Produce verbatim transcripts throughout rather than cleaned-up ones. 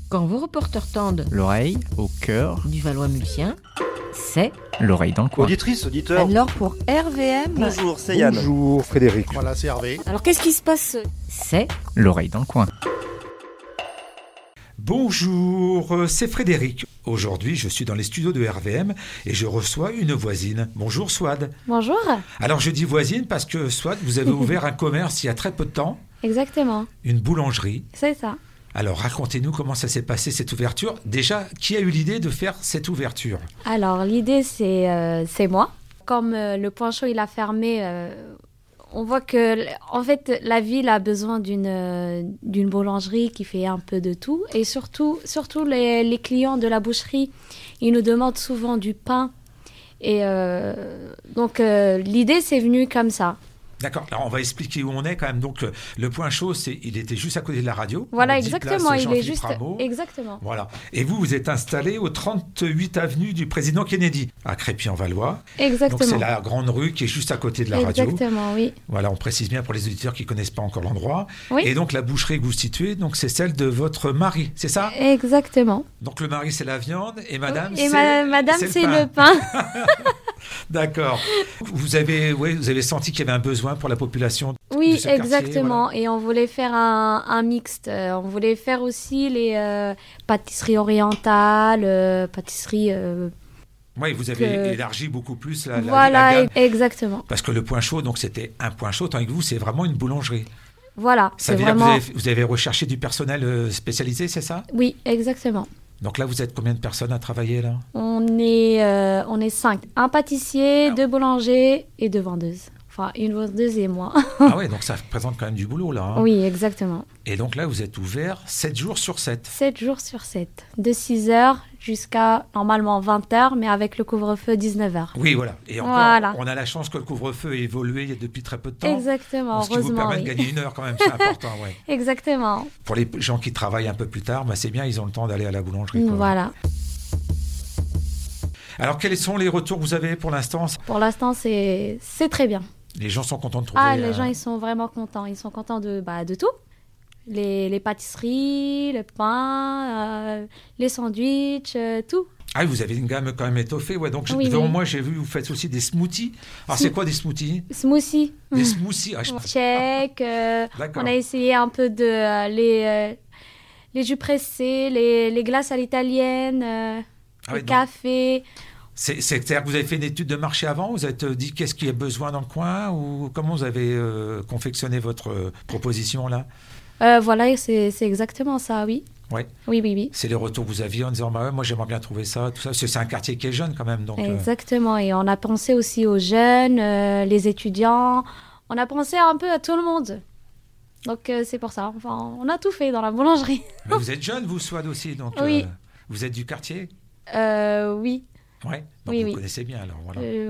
Quand vos reporters tendent l'oreille au cœur du Valois-Mulsien, c'est l'oreille dans le coin. Auditrice, auditeur. Alors pour R V M, Bonjour, c'est Yann. Bonjour Frédéric. Voilà, c'est Hervé. alors qu'est-ce qui se passe? C'est L'oreille dans le coin. Bonjour, c'est Frédéric. Aujourd'hui, je suis dans les studios de R V M et je reçois une voisine. Bonjour Swad. Bonjour. Alors je dis voisine parce que Swad, vous avez ouvert un commerce il y a très peu de temps, Exactement, une boulangerie. c'est ça. Alors racontez-nous comment ça s'est passé cette ouverture. Déjà, qui a eu l'idée de faire cette ouverture? Alors, l'idée, c'est, euh, c'est moi. Comme euh, le point chaud, il a fermé, euh, on voit que, en fait, la ville a besoin d'une, euh, d'une boulangerie qui fait un peu de tout. Et surtout, surtout les, les clients de la boucherie, ils nous demandent souvent du pain. Et euh, donc, euh, l'idée, c'est venu comme ça. D'accord, alors on va expliquer où on est quand même. Donc euh, le point chaud, c'est, il était juste à côté de la radio. Voilà, Donc, dix exactement. places Il est Jean-Philippe juste. Rameau. Exactement. Voilà. Et vous, vous êtes installé au trente-huit avenue du président Kennedy, à Crépy-en-Valois. Exactement. Donc c'est la grande rue qui est juste à côté de la radio. Exactement, oui. Voilà, on précise bien pour les auditeurs qui ne connaissent pas encore l'endroit. Oui. Et donc la boucherie que vous situez, donc c'est celle de votre mari, c'est ça? Exactement. Donc le mari, c'est la viande et madame, Et c'est, ma- madame, c'est, c'est le le pain. pain. D'accord. Vous avez, ouais, vous avez senti qu'il y avait un besoin pour la population Oui, de ce quartier, exactement. voilà. Et on voulait faire un, un mixte. Euh, on voulait faire aussi les euh, pâtisseries orientales, euh, pâtisseries... euh, Oui, vous avez que- élargi beaucoup plus la, la, voilà, la gamme. e- exactement. Parce que le point chaud, donc c'était un point chaud, tandis que vous, c'est vraiment une boulangerie. Voilà, Ça c'est veut dire vraiment... que vous avez, vous avez recherché du personnel euh, spécialisé, c'est ça? Oui, exactement. Donc là, vous êtes combien de personnes à travailler là? On est, euh, on est cinq. Un pâtissier, Ah. deux boulangers et deux vendeuses. Enfin, une vendeuse et moi. Ah ouais, donc ça représente quand même du boulot là. Hein. Oui, exactement. Et donc là, vous êtes ouvert sept jours sur sept. sept jours sur sept. De six heures jusqu'à normalement vingt heures, mais avec le couvre-feu dix-neuf heures. Oui, voilà. Et encore, Voilà. on a la chance que le couvre-feu ait évolué depuis très peu de temps. Exactement, Donc, ce qui vous heureusement. permet oui. de gagner une heure quand même, c'est important. Ouais. Exactement. Pour les gens qui travaillent un peu plus tard, bah, c'est bien, ils ont le temps d'aller à la boulangerie. Quoi. Voilà. Alors, quels sont les retours que vous avez pour l'instant? Pour l'instant, c'est, c'est très bien. Les gens sont contents de trouver. Ah, les euh, gens, ils sont vraiment contents. Ils sont contents de, bah, de tout. Les, les pâtisseries, le pain, euh, les sandwichs, euh, tout. Ah, vous avez une gamme quand même étoffée. Ouais, donc, Oui, devant oui. moi, j'ai vu, vous faites aussi des smoothies. Alors, Smo- c'est quoi des smoothies? Smoothie, Des smoothies. Ah, je- shake. euh, D'accord. on a essayé un peu de euh, les, euh, les jus pressés, les, les glaces à l'italienne, euh, Ah le ouais, donc, café. c'est, c'est-à-dire que vous avez fait une étude de marché avant? Vous êtes dit qu'est-ce qu'il y a besoin dans le coin? Ou comment vous avez euh, confectionné votre euh, proposition là? Euh, voilà, c'est, c'est exactement ça, oui. Ouais. Oui, oui, oui. C'est les retours que vous aviez en disant bah ouais, moi j'aimerais bien trouver ça, tout ça. Parce que c'est un quartier qui est jeune quand même. Donc, euh, Exactement. Et on a pensé aussi aux jeunes, euh, les étudiants. On a pensé un peu à tout le monde. Donc, euh, c'est pour ça. Enfin, on a tout fait dans la boulangerie. mais vous êtes jeune, vous, Swad aussi. Donc, Oui. euh, vous êtes du quartier? Euh, oui. Ouais. Donc Oui, vous oui. connaissez bien alors. Voilà. Euh, Ouais.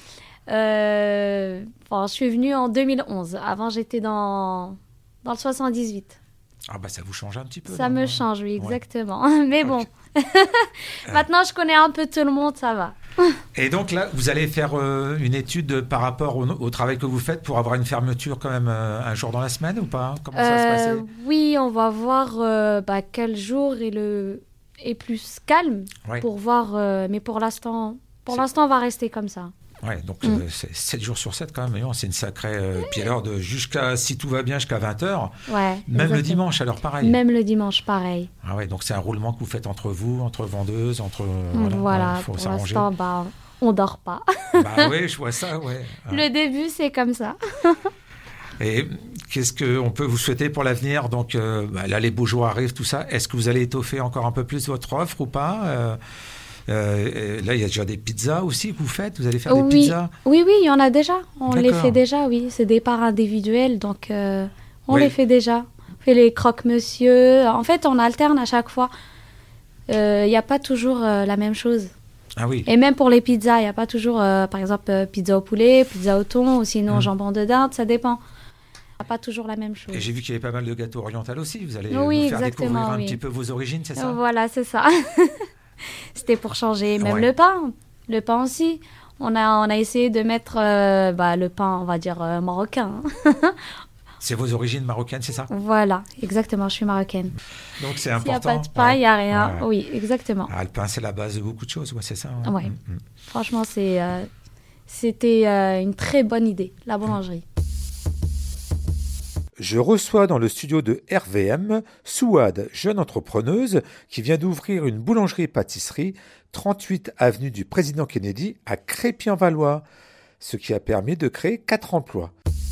Euh, enfin, je suis venue en deux mille onze. Avant, j'étais dans, dans le soixante-dix-huit. Ah bah ça vous change un petit peu. Ça non, me non change, oui, Ouais. exactement. Mais bon, Ok. maintenant, je connais un peu tout le monde, ça va. Et donc là, vous allez faire euh, une étude par rapport au, au travail que vous faites pour avoir une fermeture quand même euh, un jour dans la semaine ou pas? Comment ça va se Euh, passer? oui, on va voir euh, bah, quel jour est, le... est plus calme Ouais. pour voir. euh, mais pour l'instant, pour C'est- l'instant, on va rester comme ça. Ouais, donc Mm. euh, c'est sept jours sur sept quand même. Voyons, c'est une sacrée. Euh, puis alors, de jusqu'à, si tout va bien, jusqu'à vingt heures. Ouais, Même le exactement. dimanche, alors pareil. Même le dimanche, pareil. Ah ouais, donc c'est un roulement que vous faites entre vous, entre vendeuses, entre. euh, Voilà, ouais, faut pour s'arranger. l'instant, bah, on dort pas. Bah oui, je vois ça, ouais. Ah. Le début, c'est comme ça. Et qu'est-ce qu'on peut vous souhaiter pour l'avenir? Donc euh, bah, là, les beaux jours arrivent, tout ça. Est-ce que vous allez étoffer encore un peu plus votre offre ou pas? Euh, euh, Là, il y a déjà des pizzas aussi que vous faites. Vous allez faire des Oui. pizzas? Oui, oui, il y en a déjà. On les D'accord. fait déjà, oui. C'est des parts individuelles, donc euh, on Oui. les fait déjà. On fait les croque-monsieur. En fait, on alterne à chaque fois. Il n'y a pas toujours euh, la même chose. Ah oui. Et même pour les pizzas, il n'y a pas toujours, euh, par exemple, euh, pizza au poulet, pizza au thon, ou sinon Mm. jambon de dinde, ça dépend. Il n'y a pas toujours la même chose. Et j'ai vu qu'il y avait pas mal de gâteaux orientaux aussi. Vous allez Oui, nous faire exactement, découvrir un oui. petit peu vos origines, c'est ça? Voilà, c'est ça. C'était pour changer. Même Ouais. le pain. Le pain aussi. On a, on a essayé de mettre euh, bah, le pain, on va dire, euh, marocain. C'est vos origines marocaines, c'est ça? Voilà, exactement, je suis marocaine. Donc c'est S'il n'y a important. pas de pain, il ouais. n'y a rien. Ouais. Oui, exactement. Ah, le pain, c'est la base de beaucoup de choses, ouais, c'est ça. Hein. Ouais. Mm, mm. Franchement, c'est, euh, c'était euh, une très bonne idée, la boulangerie. Je reçois dans le studio de R V M Souad, jeune entrepreneuse qui vient d'ouvrir une boulangerie-pâtisserie trente-huit avenue du Président Kennedy à Crépy-en-Valois, ce qui a permis de créer quatre emplois.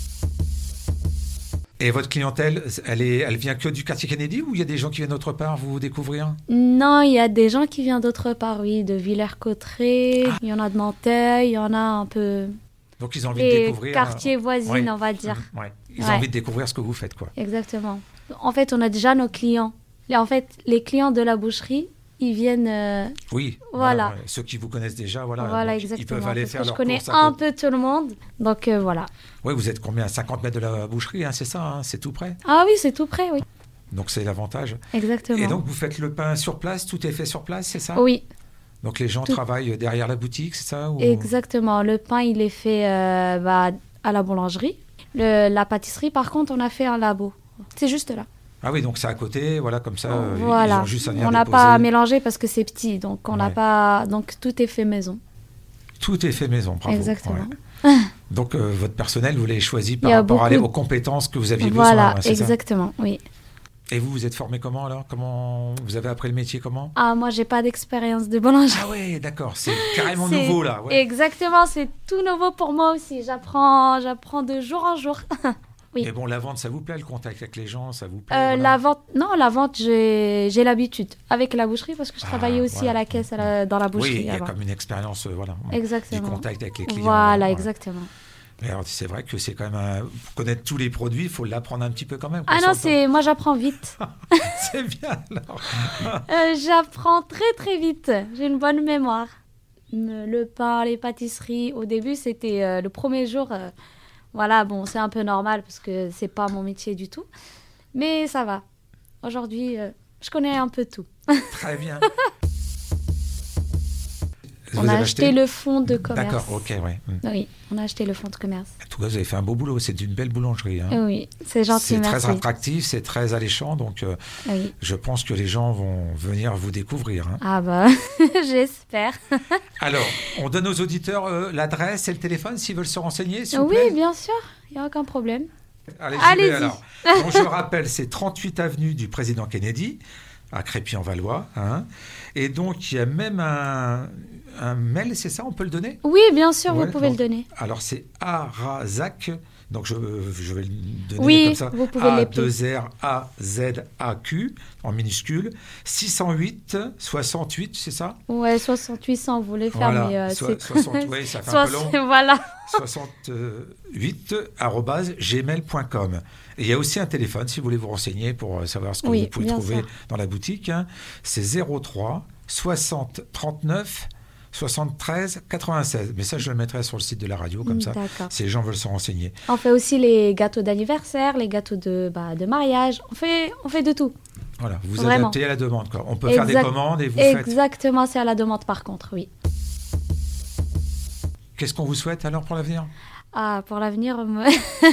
Et votre clientèle, elle, est, elle vient que du quartier Kennedy ou il y a des gens qui viennent d'autre part vous découvrir? Non, il y a des gens qui viennent d'autre part, oui, de Villers-Cotterêts, il y en a de Menteuil, il y en a un peu... Donc ils ont envie de Les découvrir... quartiers voisins, Oui. on va dire. Mmh, ouais. Ils Ouais. ont envie de découvrir ce que vous faites, quoi. Exactement. En fait, on a déjà nos clients. Et en fait, les clients de la boucherie, ils viennent... euh, Oui, Voilà. ouais. Ceux qui vous connaissent déjà, voilà, voilà, donc exactement. ils peuvent aller Parce faire que je leurs connais courses à un côté. peu tout le monde. Donc, euh, voilà. Oui, vous êtes combien? cinquante mètres de la boucherie, hein, c'est ça, hein, c'est tout près. Ah oui, c'est tout près, oui. Donc c'est l'avantage. Exactement. Et donc vous faites le pain sur place, tout est fait sur place, c'est ça? Oui, Donc les gens Tout- travaillent derrière la boutique, c'est ça ou... exactement. Le pain, il est fait euh, bah, à la boulangerie. Le, la pâtisserie, par contre, on a fait un labo. C'est juste là. Ah oui, donc c'est à côté, voilà, comme ça, euh, ils voilà. ont juste à venir On n'a déposer. pas mélangé parce que c'est petit. Donc, on n'a Ouais. pas... donc tout est fait maison. Tout est fait maison, bravo. Exactement. Ouais. Donc euh, votre personnel, vous l'avez choisi par Il y a rapport à les- beaucoup aux compétences que vous aviez Voilà, besoin, c'est ça? exactement, oui. Et vous, vous êtes formé comment alors? Comment vous avez appris le métier comment? Ah, moi, j'ai pas d'expérience de boulangerie. Ah ouais, d'accord, c'est carrément C'est- nouveau là. Ouais. Exactement, c'est tout nouveau pour moi aussi. J'apprends, j'apprends de jour en jour. oui. Mais bon, la vente, ça vous plaît, le contact avec les gens, ça vous plaît? Euh, voilà. La vente, non, la vente, j'ai, j'ai l'habitude avec la boucherie parce que je Ah, travaillais aussi voilà. à la caisse à la- dans la boucherie. Oui, il y a avant. comme une expérience, euh, voilà, du Exactement. contact avec les clients. Voilà, ouais. exactement. Mais alors, c'est vrai que c'est quand même un... pour connaître tous les produits, il faut l'apprendre un petit peu quand même. Ah quoi, non, sur le c'est moi j'apprends vite. temps. C'est bien alors. Euh, j'apprends très très vite. J'ai une bonne mémoire. Me- Le pain, les pâtisseries. Au début, c'était euh, le premier jour. euh, voilà, bon, c'est un peu normal parce que c'est pas mon métier du tout. Mais ça va. Aujourd'hui, euh, je connais un peu tout. Très bien. On Vous a avez acheté le fonds de commerce. D'accord, ok, ouais. Hmm. Oui, on a acheté le fonds de commerce. En tout cas, vous avez fait un beau boulot. C'est une belle boulangerie. Hein. Oui, c'est gentil, C'est merci. très attractif, c'est très alléchant. Donc, euh, Oui. je pense que les gens vont venir vous découvrir. Hein. Ah bah, j'espère. Alors, on donne aux auditeurs euh, l'adresse et le téléphone s'ils veulent se renseigner, s'il vous Oui, plaît. bien sûr, il n'y a aucun problème. Allez, j'y vais, Allez-y. alors. Donc, je rappelle, c'est trente-huit avenue du Président Kennedy, à Crépy-en-Valois. Hein. Et donc, il y a même un, un mail, c'est ça? On peut le donner? Oui, bien sûr, Ouais, vous pouvez donc, le donner. Alors, c'est Arazac. Donc, je, je vais le donner Oui, comme ça. vous pouvez A l'épeler. deux R A Z A Q en minuscule. six cent huit soixante-huit, c'est ça? Ouais, soixante-huit cents, vous voulez faire, Voilà. mais euh, So- c'est... soixante, oui, ça fait un peu long. Soix- Voilà. soixante-huit arobase gmail point com. Et il y a aussi un téléphone si vous voulez vous renseigner pour euh, savoir ce que Oui, vous pouvez bien trouver sûr. dans la boutique. Hein. C'est zéro trois soixante trente-neuf soixante-treize quatre-vingt-seize. Mais ça, je le mettrai sur le site de la radio, comme ça, D'accord. si les gens veulent se renseigner. On fait aussi les gâteaux d'anniversaire, les gâteaux de, bah, de mariage. On fait, on fait de tout. Voilà, vous Vraiment. adaptez à la demande. Quoi. On peut faire des Exact- commandes et vous faites. Exactement, c'est à la demande par contre, oui. Qu'est-ce qu'on vous souhaite alors pour l'avenir? Ah, pour l'avenir, moi-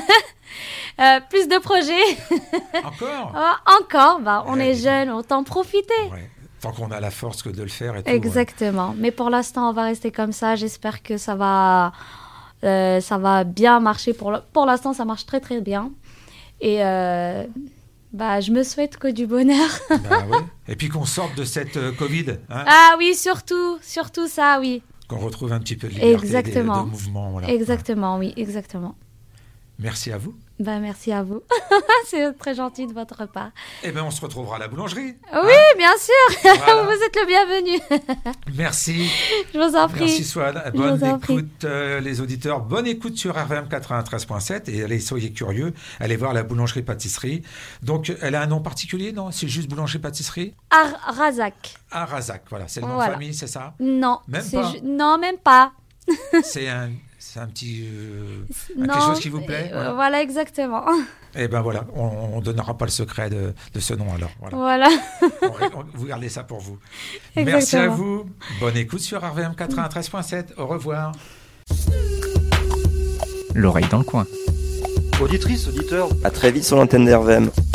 Euh, plus de projets. Encore Ah, encore, bah, on Ouais, est dis- jeunes, autant profiter. Ouais. Tant qu'on a la force que de le faire et tout. Exactement. Mais pour l'instant, on va rester comme ça. J'espère que ça va, euh, ça va bien marcher. Pour, le- pour l'instant, ça marche très très bien. Et euh, bah, je me souhaite que du bonheur. Ouais. Bah ouais. Et puis qu'on sorte de cette euh, Covid. Hein. Ah oui, surtout, surtout ça, oui. Qu'on retrouve un petit peu de liberté Exactement. de, de mouvement. Voilà. Exactement, oui, exactement. Merci à vous. Bah, merci à vous. C'est très gentil de votre part. Eh bien, on se retrouvera à la boulangerie. Oui, bien sûr. Voilà. Vous êtes le bienvenu. Merci. Je vous en prie. Merci Swan. Je Bonne vous en prie. écoute euh, les auditeurs. Bonne écoute sur R V M quatre-vingt-treize point sept et allez, soyez curieux. Allez voir la boulangerie-pâtisserie. Donc, elle a un nom particulier, non? C'est juste boulangerie-pâtisserie? Ar- Razak. Arazac, voilà. C'est le nom Voilà. de famille, c'est ça? Non. Même c'est pas. ju- Non, même pas. C'est un, c'est un petit... euh, Non, quelque chose qui vous plaît? euh, Voilà. voilà, exactement. Eh bien voilà, on ne donnera pas le secret de, de ce nom alors. Voilà. Voilà. On- on- vous gardez ça pour vous. Merci à Exactement. vous. Bonne écoute sur R V M quatre-vingt-treize point sept. Au revoir. L'oreille dans le coin. Auditrice, auditeur, À très vite sur l'antenne d'R V M.